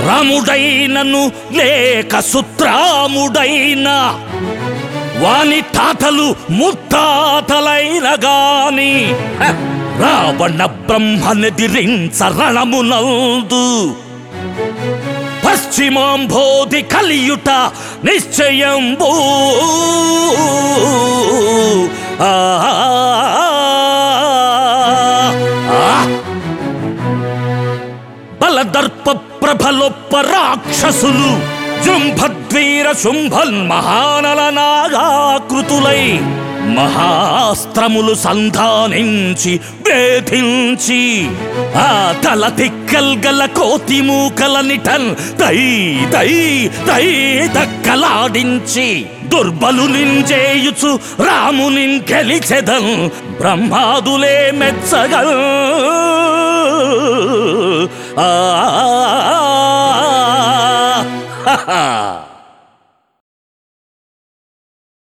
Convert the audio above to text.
రాముడైనను లేక సుత్రాముడైన వాని తాతలు ముత్తాతలైన గాని రావణ బ్రహ్మనెదిరించ రణమునందు పశ్చిమాంబోధి కలియుట నిశ్చయంబూ బలదర్ప ప్రభలొప్ప రాక్షసులు జుంభద్వీర శుంభన్ మహానల నాగాకృతులై మహాస్త్రములు సంధానించి వేధించి ఆ తల తిక్కల్గల కోతి మూకల నిటన్ తై తై తై దక్కలాడించి దుర్బలు నింజేయుచు రాముని గెలిచెదన్ బ్రహ్మాదులే మెచ్చగల్ ఆ